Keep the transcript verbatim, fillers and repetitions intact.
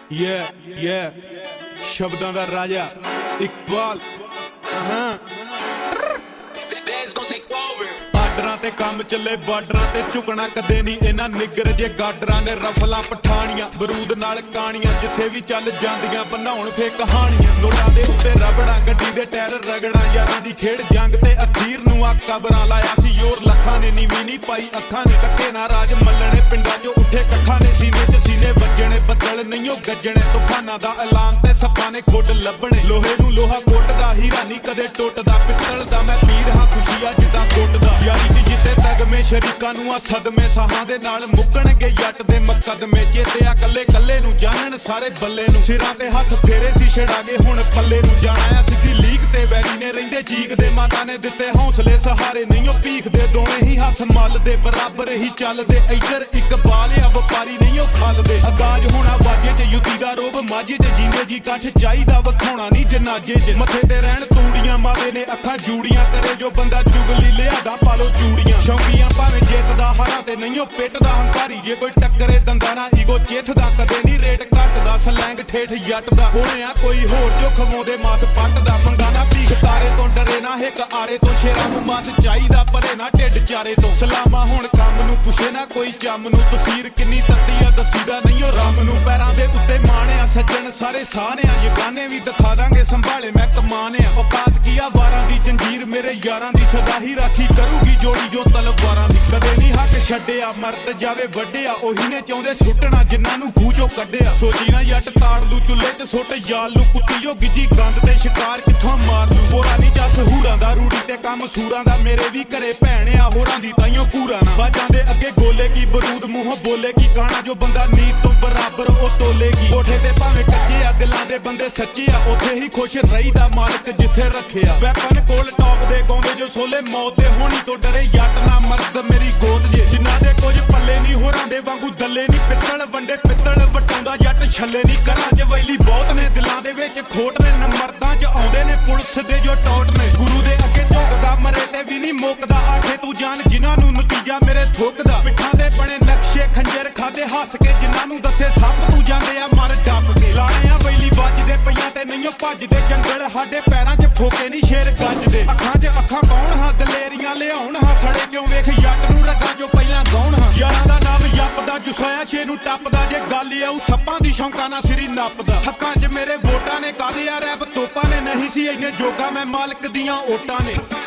Yeah, yeah, शब्दां दा राजा इकबाल ਬਾਰਡਰਾਂ ਤੇ ਕੰਮ ਚੱਲੇ ਬਾਰਡਰਾਂ ਤੇ ਝੁਕਣਾ ਕਦੇ ਨਹੀਂ ਇਹਨਾਂ ਨਿੱਗਰ ਜੇ ਗਾਡਰਾਂ ਨੇ ਰਫਲਾਂ ਪਠਾਣੀਆਂ ਬਰੂਦ ਨਾਲ ਕਾਣੀਆਂ ਜਿੱਥੇ ਵੀ ਚੱਲ ਜਾਂਦੀਆਂ ਬਣਾਉਣ ਫੇ ਕਹਾਣੀਆਂ ਨੋਟਾਂ ਦੇ ਉੱਤੇ ਰਬੜਾਂ ਗੱਡੀ ਦੇ ਟਾਇਰ ਰਗੜਾਂ ਯਾਰਾਂ ਦੀ ਖੇਡ ਜੰਗ ਤੇ ਅਖੀਰ ਨੂੰ ਆ ਕਬਰਾਂ ਲਾਇਆ ਸੀ ਯੋਰ ਲੱਖਾਂ ਨੇ ਨੀਵੀਂ ਨਹੀਂ ਪਾਈ ਅੱਖਾਂ ਨੇ ਟੱਕੇ ਨਾ ਰਾਜ ਮੱਲਣੇ ਪਿੰਡਾਂ 'ਚੋਂ ਉੱਠੇ ਕੱਖਾਂ ਨੇ ਸੀਨੇ 'ਚ ਸੀਨੇ ਵੱਜਣੇ ਬੱਦਲ ਨਹੀਂਓ ਗੱਜਣੇ ਤੂਫਾਨਾਂ ਦਾ ਐਲਾਨ ਤੇ ਸੱਪਾਂ ਨੇ ਖੁੱਡ ਲੱਭਣੇ ਲੋਹੇ ਨੂੰ ਲੋਹਾ ਕੁੱਟਦਾ ਹੀਰਾ ਨਹੀਂ ਕਦੇ ਟੁੱਟਦਾ ਪਿੱਤਲ ਦਾ ਮੈਂ ਪੀਰ ਹਾਂ ਖੁਸ਼ੀਆਂ ਜਿੱਦਾਂ ਕੁੱਟਦਾ ਯਾਰੀ 'ਚ ਜਿੱਤੇ ਤਗਮੇ ਸ਼ਰੀਕਾਂ ਨੂੰ ਆ ਸਦਮੇ ਸਾਹਾਂ ਦੇ ਨਾਲ ਮੁੱਕਣਗੇ ਜੱਟ ਦੇ ਮੁਕੱਦਮੇ ਚੇਤਿਆ ਕੱਲੇ ਕੱਲੇ ਨੂੰ ਜਾਣਨ ਸਾਰੇ ਬੱਲੇ ਨੂੰ ਸਿਰਾਂ ਤੇ ਹੱਥ ਫੇਰੇ ਸੀ ਛੜਾਗੇ ਹੁਣ ਪੱਲੇ ਨੂੰ ਜਾਣਾ ਆ ਸਿੱਧੀ ਲੀਕ ਤੇ ਵੈਰੀ ਨੇ ਰਹਿੰਦੇ ਚੀਕਦੇ ਮਾਤਾ ਨੇ ਦਿੱਤੇ ਹੌਸਲੇ ਸਹਾਰੇ ਨਹੀਂ ਉਹ ਭੀਖਦੇ ਦੋਵੇਂ ਹੀ ਹੱਥ ਮੱਲ ਦੇ ਬਰਾਬਰ ਹੀ ਚੱਲਦੇ ਇੱਧਰ ਇਕਬਾਲ ਆ ਵਪਾਰੀ ਨਹੀਂ ਉਹ ਖਲਦੇ ਅਗਾਜ ਹੋਣਾ ਵਾਜੇ 'ਚ ਯੁੱਤੀ ਦਾ ਰੋਬ ਮਾਝੇ 'ਚ ਜੀਂਦੇ ਜੀ ਕੱਠ ਚਾਹੀਦਾ ਵਿਖਾਉਣਾ ਨਹੀਂ ਜਨਾਜੇ 'ਚ ਮੱਥੇ ਤੇ ਰਹਿਣ ਤੂੜੀਆਂ ਮਾਵੇ ਨੇ ਅੱਖਾਂ ਜੂੜੀਆਂ ਕਰੇ ਜੋ ਬੰਦਾ ਚੁਗਲੀ ਲਿਆਦਾ ਪਾਲੋ ਚੂੜੀਆਂ ਸ਼ੌਂਕੀਆਂ ਭਾਵੇਂ ਜਿੱਤਦਾ ਹਾਰਾਂ ਤੇ ਨਹੀਂ ਉਹ ਪਿੱਟਦਾ ਹੰਕਾਰੀ ਜੇ ਕੋਈ ਟੱਕਰੇ ਦੰਦਾਂ ਨਾ ਈਗੋ ਚਿੱਥਦਾ ਕਦੇ ਨਹੀਂ ਰੇਟ ਘੱਟਦਾ ਸਲੈਂਗ ਠੇਠ ਜੱਟ ਦਾ ਹੋਣਿਆ ਕੋਈ ਹੋਰ ਜੋ ਖਵਾਉਂਦੇ ਮਾਸ ਪੱਟਦਾ ਮੰਗਾ ਨਾ ਭੀਖ ਤਾਰੇ ਤੋਂ ਡਰੇ ਨਾ ਹਿੱਕ ਆਰੇ ਤੋਂ ਸ਼ੇਰਾਂ ਨੂੰ ਮਾਸ ਚਾਹੀਦਾ ਪਰੇ ਨਾ ਢਿੱਡ ਚਾਰੇ ਤੋਂ ਸਲਾਮਾ ਹੁਣ ਕੰਮ ਨੂੰ ਪੁੱਛੇ ਨਾ ਕੋਈ ਚੰਮ ਨੂੰ ਤਸੀਰ ਕਿੰਨੀ ਤੱਤੀ ਆ ਦਸੀਦਾ ਨਹੀਂ ਉਹ ਰੰਮ ਨੂੰ ਪੈਰਾਂ ਦੇ ਉੱਤੇ ਮਾਣਿਆ ਸੱਜਣ ਸਾਰੇ ਸਾਹਨਿਆ ਯਗਾਨੇ ਵੀ ਦਿਖਾ ਦਾਂਗੇ ਸੰਭਾਲੇ ਮੈਂ ਕਮਾਨਿਆ ਔਕਾਤ ਕੀ ਆ ਵਾਰਾਂ ਦੀ ਜੰਜੀਰ ਮੇਰੇ ਯਾਰਾਂ ਦੀ ਸਦਾ ਹੀ ਰਾਖੀ ਕਰੂਗੀ ਜੋੜੀ ਜੋ ਤਲਵਾਰਾਂ ਦੀ ਕਦੇ ਨਹੀਂ ਹੱਕ ਛੱਡਿਆ ਮਰਦ ਜਾਵੇ ਵੱਡਿਆ ਉਹੀ ਨੇ ਚਾਹੁੰਦੇ ਸੁੱਟਣਾ ਜਿਨ੍ਹਾਂ ਨੂੰ ਗੂਚੋ ਕੱਢਿਆ ਸੋਚੀ ਨਾ ਜੱਟ ਤਾੜ ਲੂ ਚੁੱਲ੍ਹੇ 'ਚ ਸੁੱਟ ਯਾਲ ਨੂੰ ਕੁੱਤੀ ਜੋ ਗਿੱਜੀ ਗੰਦ ਤੇ ਸ਼ਿਕਾਰ ਕਿੱਥੋਂ ਮਾਰ ਲੂ ਬੋਰਾ ਨਹੀਂ ਚੱਸ ਹੂਰਾਂ ਦਾ ਰੂੜੀ ਤੇ ਕੰਮ ਸੂਰਾਂ ਦਾ ਮੇਰੇ ਵੀ ਘਰੇ ਭੈਣ ਆ ਹੋਰਾਂ ਦੀ ਤਾਈਓ ਕੂਰਾ ਨਾ ਬਾਜਾਂ ਦੇ ਅੱਗੇ ਗੋਲੇ ਕੀ ਬਰੂਦ ਮੂੰਹੋਂ ਬੋਲੇ ਕੀ ਕਾਣਾ ਜੋ ਬੰਦਾ ਨੀਤ ਤੋਂ ਬਰਾਬਰ ਉਹ ਤੋਲੇਗੀ ਕੋਠੇ ਤੇ ਭਾਵੇਂ ਕੱਚੇ ਆ ਦਿਲਾਂ ਦੇ ਬੰਦੇ ਸੱਚੇ ਆ ਉੱਥੇ ਹੀ ਖੁਸ਼ ਰਹੀਦਾ ਮਾਲਕ ਜਿੱਥੇ ਰੱਖਿਆ ਵੈਪਨ ਕੋਲ ਟੌਪ ਦੇ ਗਾਉਂਦੇ ਜੋ ਸੋਲੇ ਮੌਤ ਦੇ ਹੋਣੀ ਤੋਂ ਡਰੇ ਜੱਟ ਨਾ ਮਰਦ ਮੇਰੀ ਗੋਦ ਜੇ ਜਿਨ੍ਹਾਂ ਦੇ ਕੁਝ ਪੱਲੇ ਨਹੀਂ ਹੋਰਾਂ ਦੇ ਵਾਂਗੂ ਦੱਲੇ ਨਹੀਂ ਪਿੱਤਲ ਵੰਡੇ ਪਿੱਤਲ ਵਟਾਉਂਦਾ ਜੱਟ ਛੱਲੇ ਨਹੀਂ ਘਰਾਂ 'ਚ ਵੈਲੀ ਬਹੁਤ ਨੇ ਦਿਲਾਂ ਦੇ ਵਿੱਚ ਖੋਟ ਨੇ ਨੰਬਰਦਾਂ 'ਚ ਆਉਂਦੇ ਨੇ ਪੁਲਿਸ ਦੇ ਜੋ ਟੌਟ ਨੇ ਗੁਰੂ ਦੇ ਅੱਗੇ ਝੁਕਦਾ ਮਰੇ ਤੇ ਵੀ ਨਹੀਂ ਮੁੱਕਦਾ ਆਖੇ ਤੂੰ ਜਾਣ ਜਿਨ੍ਹਾਂ ਨੂੰ ਨਤੀਜਾ ਮੇਰੇ ਥੁੱਕਦਾ ਪਿੱਠਾਂ ਦੇ ਬਣੇ ਨਕਸ਼ੇ ਖੰਜਰ ਖਾਦੇ ਹੱਸ ਕੇ ਜਿਨ੍ਹਾਂ ਨੂੰ ਦੱਸੇ ਸੱਪ ਤੂੰ ਜਾਂਦੇ ਆ ਮਰ ਡੱਫ ਕੇ ਲਾਣੇ ਆ ਵੈਲੀ ਵੱਜਦੇ ਪਈਆਂ ਤੇ ਨਹੀਂਓ ਭੱਜਦੇ ਜੰਗਲ ਸਾਡੇ ਪੈਰਾਂ 'ਚ ਫੋਕੇ ਨਹੀਂ ਸ਼ੇਰ ਗੱਜਦੇ ਅੱਖਾਂ 'ਚ ਅੱਖਾਂ ਪਾਉਣ ਹਾਂ ਦਲੇਰੀਆਂ ਲਿਆਉਣ ਹਾਂ ਸੜੇ ਕਿਉਂ ਵੇਖ ਜੱਟ ਨੂੰ ਰੱਗਾਂ 'ਚੋਂ ਪਹਿਲਾਂ ਗਾਉਣ ਹਾਂ ਯਾਰਾਂ ਦਾ ਨਾਮ ਜਪਦਾ ਜੁਸਾਇਆ ਛੇ ਨੂੰ ਟੱਪਦਾ ਜੇ ਗੱਲ ਆਊ ਸੱਪਾਂ ਦੀ ਸ਼ੌਂਕਾਂ ਨਾਲ ਸਿਰੀ ਨੱਪਦਾ ਹੱਕਾਂ 'ਚ ਮੇਰੇ ਵੋਟਾਂ ਨੇ ਕਾਦੇ ਆ ਰੈਪ ਤੋਪਾਂ ਨੇ ਨਹੀਂ ਸੀ ਇੰਨੇ ਜੋਗਾ ਮੈਂ ਮਾਲਕ ਦੀਆਂ ਓਟਾਂ ਨੇ